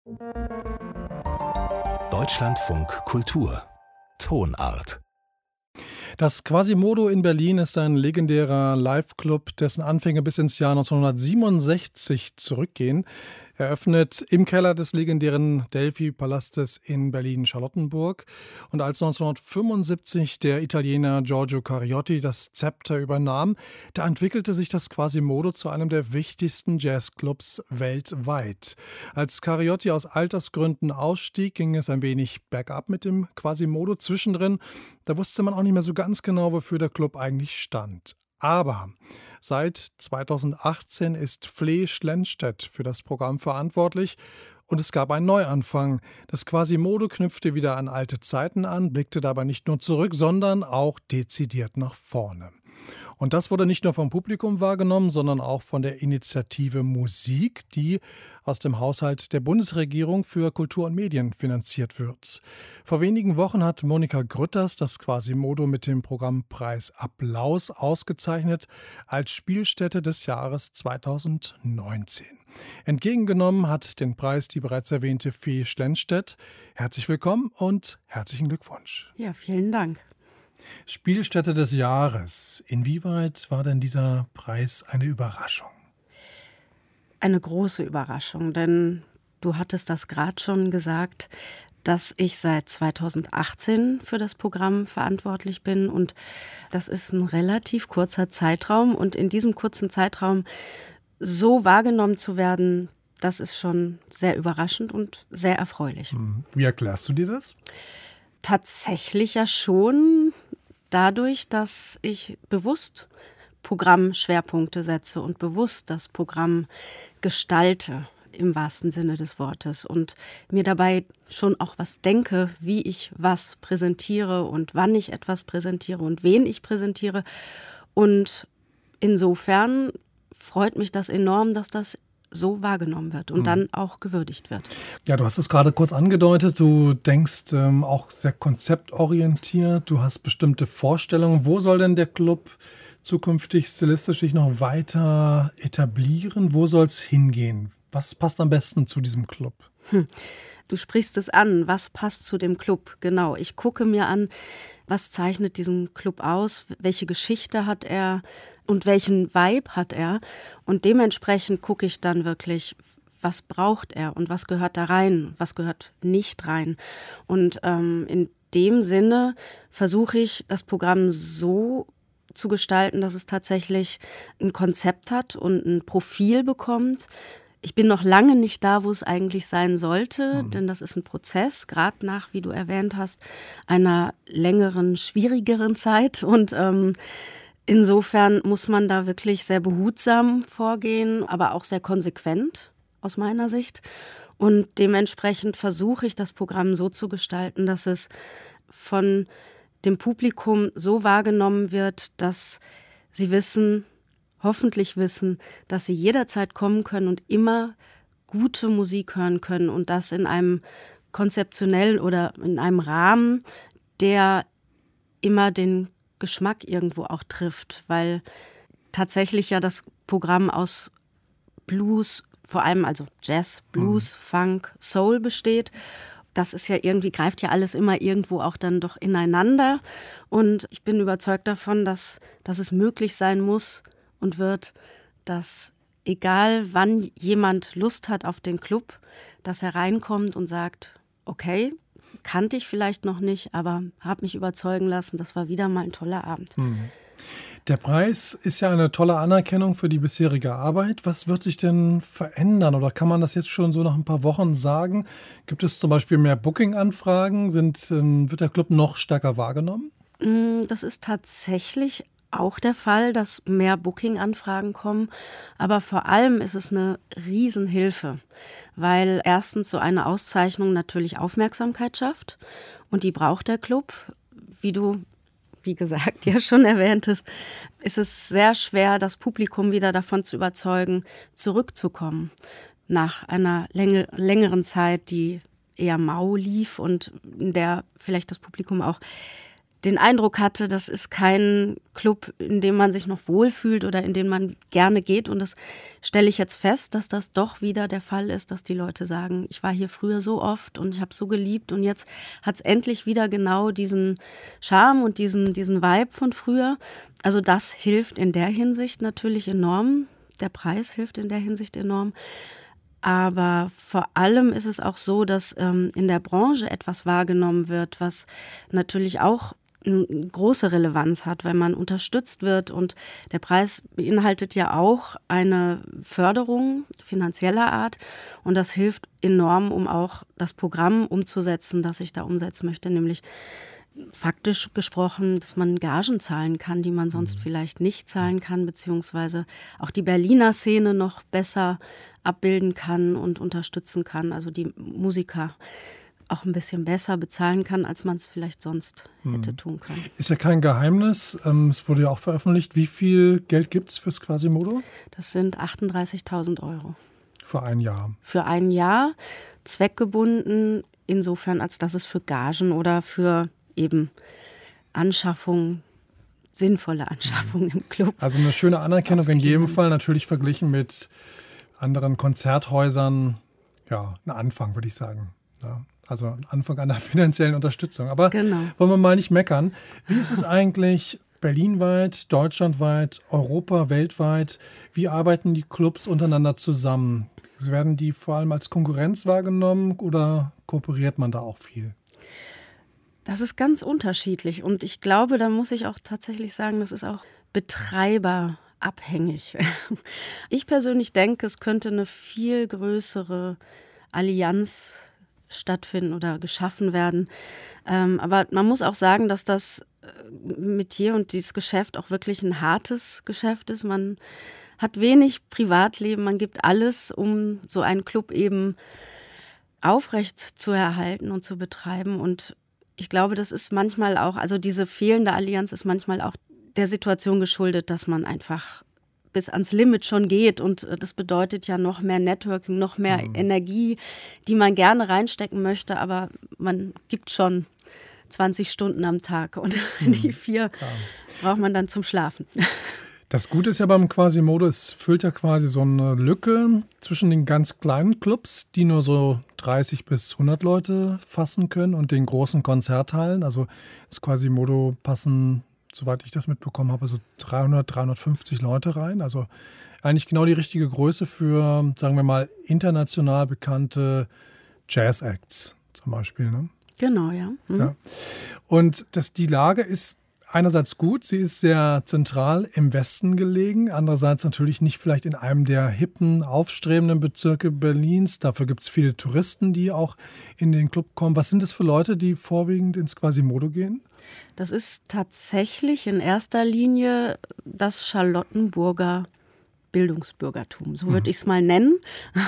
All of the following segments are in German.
Deutschlandfunk Kultur Tonart. Das Quasimodo in Berlin ist ein legendärer Live-Club, dessen Anfänge bis ins Jahr 1967 zurückgehen. Eröffnet im Keller des legendären Delphi-Palastes in Berlin-Charlottenburg. Und als 1975 der Italiener Giorgio Cariotti das Zepter übernahm, da entwickelte sich das Quasimodo zu einem der wichtigsten Jazzclubs weltweit. Als Cariotti aus Altersgründen ausstieg, ging es ein wenig bergab mit dem Quasimodo. Zwischendrin, da wusste man auch nicht mehr so ganz genau, wofür der Club eigentlich stand. Aber seit 2018 ist Flee Schlenstedt für das Programm verantwortlich und es gab einen Neuanfang. Das Quasimodo knüpfte wieder an alte Zeiten an, blickte dabei nicht nur zurück, sondern auch dezidiert nach vorne. Und das wurde nicht nur vom Publikum wahrgenommen, sondern auch von der Initiative Musik, die aus dem Haushalt der Bundesregierung für Kultur und Medien finanziert wird. Vor wenigen Wochen hat Monika Grütters das Quasimodo mit dem Programmpreis Applaus ausgezeichnet als Spielstätte des Jahres 2019. Entgegengenommen hat den Preis die bereits erwähnte Flee Schlenstedt. Herzlich willkommen und herzlichen Glückwunsch. Ja, vielen Dank. Spielstätte des Jahres. Inwieweit war denn dieser Preis eine Überraschung? Eine große Überraschung, denn du hattest das gerade schon gesagt, dass ich seit 2018 für das Programm verantwortlich bin und das ist ein relativ kurzer Zeitraum und in diesem kurzen Zeitraum so wahrgenommen zu werden, das ist schon sehr überraschend und sehr erfreulich. Wie erklärst du dir das? Tatsächlich ja schon dadurch, dass ich bewusst Programmschwerpunkte setze und bewusst das Programm gestalte, im wahrsten Sinne des Wortes. Und mir dabei schon auch was denke, wie ich was präsentiere und wann ich etwas präsentiere und wen ich präsentiere. Und insofern freut mich das enorm, dass das so wahrgenommen wird und dann auch gewürdigt wird. Ja, du hast es gerade kurz angedeutet, du denkst auch sehr konzeptorientiert, du hast bestimmte Vorstellungen. Wo soll denn der Club zukünftig stilistisch sich noch weiter etablieren? Wo soll es hingehen? Was passt am besten zu diesem Club? Du sprichst es an, was passt zu dem Club? Genau, ich gucke mir an, was zeichnet diesen Club aus, welche Geschichte hat er und welchen Vibe hat er. Und dementsprechend gucke ich dann wirklich, was braucht er und was gehört da rein, was gehört nicht rein. Und in dem Sinne versuche ich, das Programm so zu gestalten, dass es tatsächlich ein Konzept hat und ein Profil bekommt. Ich bin noch lange nicht da, wo es eigentlich sein sollte, denn das ist ein Prozess, gerade nach, wie du erwähnt hast, einer längeren, schwierigeren Zeit. Und insofern muss man da wirklich sehr behutsam vorgehen, aber auch sehr konsequent aus meiner Sicht. Und dementsprechend versuche ich, das Programm so zu gestalten, dass es von dem Publikum so wahrgenommen wird, dass sie hoffentlich wissen, dass sie jederzeit kommen können und immer gute Musik hören können und das in einem konzeptionellen oder in einem Rahmen, der immer den Geschmack irgendwo auch trifft, weil tatsächlich ja das Programm aus Blues, vor allem also Jazz, Blues, Funk, Soul besteht. Das ist ja irgendwie, greift ja alles immer irgendwo auch dann doch ineinander. Und ich bin überzeugt davon, dass es möglich sein muss und wird, dass egal wann jemand Lust hat auf den Club, dass er reinkommt und sagt, okay, kannte ich vielleicht noch nicht, aber habe mich überzeugen lassen, das war wieder mal ein toller Abend. Der Preis ist ja eine tolle Anerkennung für die bisherige Arbeit. Was wird sich denn verändern oder kann man das jetzt schon so nach ein paar Wochen sagen? Gibt es zum Beispiel mehr Booking-Anfragen? Wird der Club noch stärker wahrgenommen? Das ist tatsächlich auch der Fall, dass mehr Booking-Anfragen kommen. Aber vor allem ist es eine Riesenhilfe, weil erstens so eine Auszeichnung natürlich Aufmerksamkeit schafft und die braucht der Club. Wie du, wie gesagt, ja schon erwähntest, ist es sehr schwer, das Publikum wieder davon zu überzeugen, zurückzukommen nach einer längeren Zeit, die eher mau lief und in der vielleicht das Publikum auch den Eindruck hatte, das ist kein Club, in dem man sich noch wohlfühlt oder in den man gerne geht. Und das stelle ich jetzt fest, dass das doch wieder der Fall ist, dass die Leute sagen, ich war hier früher so oft und ich habe es so geliebt und jetzt hat es endlich wieder genau diesen Charme und diesen Vibe von früher. Also das hilft in der Hinsicht natürlich enorm. Der Preis hilft in der Hinsicht enorm. Aber vor allem ist es auch so, dass in der Branche etwas wahrgenommen wird, was natürlich auch eine große Relevanz hat, weil man unterstützt wird. Und der Preis beinhaltet ja auch eine Förderung finanzieller Art. Und das hilft enorm, um auch das Programm umzusetzen, das ich da umsetzen möchte, nämlich faktisch gesprochen, dass man Gagen zahlen kann, die man sonst vielleicht nicht zahlen kann, beziehungsweise auch die Berliner Szene noch besser abbilden kann und unterstützen kann, also die Musiker auch ein bisschen besser bezahlen kann, als man es vielleicht sonst hätte tun können. Ist ja kein Geheimnis, es wurde ja auch veröffentlicht. Wie viel Geld gibt es fürs Quasimodo? Das sind 38.000 Euro. Für ein Jahr? Für ein Jahr, zweckgebunden, insofern, als dass es für Gagen oder für eben Anschaffung, sinnvolle Anschaffung im Club. Also eine schöne Anerkennung in jedem Fall, natürlich verglichen mit anderen Konzerthäusern, ja, ein Anfang, würde ich sagen. Ja, also ein Anfang einer finanziellen Unterstützung. Aber wollen wir mal nicht meckern. Wie ist es eigentlich berlinweit, deutschlandweit, Europa, weltweit? Wie arbeiten die Clubs untereinander zusammen? Werden die vor allem als Konkurrenz wahrgenommen oder kooperiert man da auch viel? Das ist ganz unterschiedlich und ich glaube, da muss ich auch tatsächlich sagen, das ist auch betreiberabhängig. Ich persönlich denke, es könnte eine viel größere Allianz stattfinden oder geschaffen werden. Aber man muss auch sagen, dass das Metier und dieses Geschäft auch wirklich ein hartes Geschäft ist. Man hat wenig Privatleben, man gibt alles, um so einen Club eben aufrecht zu erhalten und zu betreiben. Und ich glaube, das ist manchmal auch, also diese fehlende Allianz ist manchmal auch der Situation geschuldet, dass man einfach bis ans Limit schon geht. Und das bedeutet ja noch mehr Networking, noch mehr Energie, die man gerne reinstecken möchte. Aber man gibt schon 20 Stunden am Tag und die 4 braucht man dann zum Schlafen. Das Gute ist ja beim Quasimodo, es füllt ja quasi so eine Lücke zwischen den ganz kleinen Clubs, die nur so 30 bis 100 Leute fassen können, und den großen Konzerthallen. Also das Quasimodo passen, soweit ich das mitbekommen habe, so 300, 350 Leute rein. Also eigentlich genau die richtige Größe für, sagen wir mal, international bekannte Jazz-Acts zum Beispiel. Ne? Genau, ja. Ja. Und die Lage ist einerseits gut, sie ist sehr zentral im Westen gelegen, andererseits natürlich nicht vielleicht in einem der hippen, aufstrebenden Bezirke Berlins. Dafür gibt es viele Touristen, die auch in den Club kommen. Was sind das für Leute, die vorwiegend ins Quasimodo gehen? Das ist tatsächlich in erster Linie das Charlottenburger Bildungsbürgertum, so würde ich es mal nennen.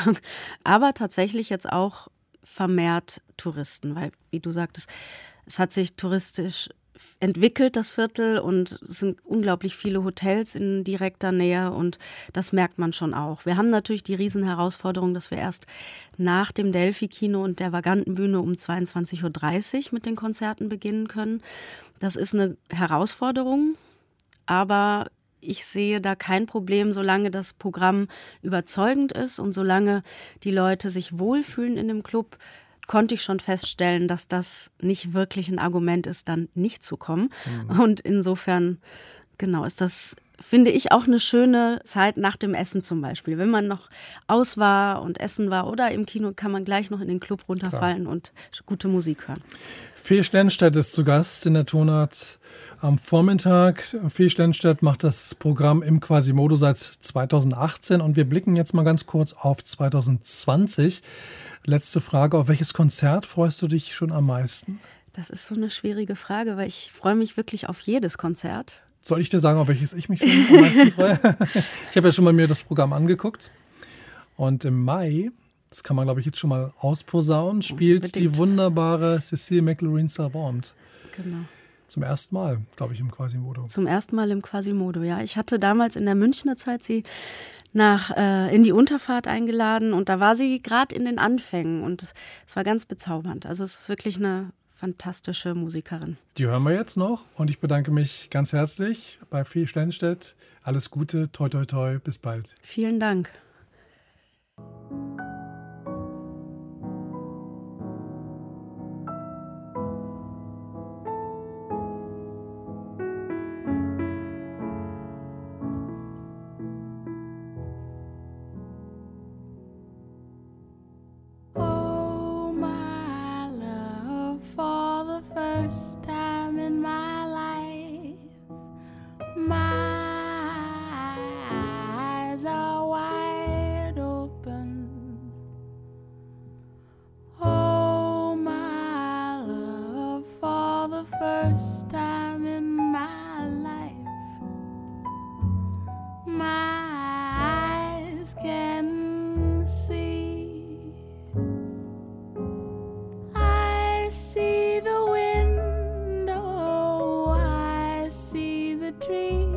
Aber tatsächlich jetzt auch vermehrt Touristen, weil, wie du sagtest, es hat sich touristisch entwickelt, das Viertel, und es sind unglaublich viele Hotels in direkter Nähe und das merkt man schon auch. Wir haben natürlich die Riesenherausforderung, dass wir erst nach dem Delphi-Kino und der Vagantenbühne um 22.30 Uhr mit den Konzerten beginnen können. Das ist eine Herausforderung, aber ich sehe da kein Problem, solange das Programm überzeugend ist und solange die Leute sich wohlfühlen in dem Club. Konnte ich schon feststellen, dass das nicht wirklich ein Argument ist, dann nicht zu kommen. Und insofern, genau, ist das, finde ich, auch eine schöne Zeit nach dem Essen zum Beispiel. Wenn man noch aus war und essen war oder im Kino, kann man gleich noch in den Club runterfallen und gute Musik hören. Fee Sternstedt ist zu Gast in der Tonart am Vormittag. Fee Sternstedt macht das Programm im Quasimodo seit 2018 und wir blicken jetzt mal ganz kurz auf 2020. Letzte Frage, auf welches Konzert freust du dich schon am meisten? Das ist so eine schwierige Frage, weil ich freue mich wirklich auf jedes Konzert. Soll ich dir sagen, auf welches ich mich schon am meisten freue? Ich habe ja schon mal mir das Programm angeguckt. Und im Mai, das kann man glaube ich jetzt schon mal ausposaunen, spielt die wunderbare Cécile McLaurin-Salvant. Genau. Zum ersten Mal, glaube ich, im Quasimodo. Zum ersten Mal im Quasimodo, ja. Ich hatte damals in der Münchner Zeit sie in die Unterfahrt eingeladen und da war sie gerade in den Anfängen und es war ganz bezaubernd. Also es ist wirklich eine fantastische Musikerin. Die hören wir jetzt noch und ich bedanke mich ganz herzlich bei Fee Stenstedt. Alles Gute, toi toi toi, bis bald. Vielen Dank. First time in my life, my eyes are wide open. Oh, my love, for the first time in my life, my eyes can see. I see the window, I see the tree.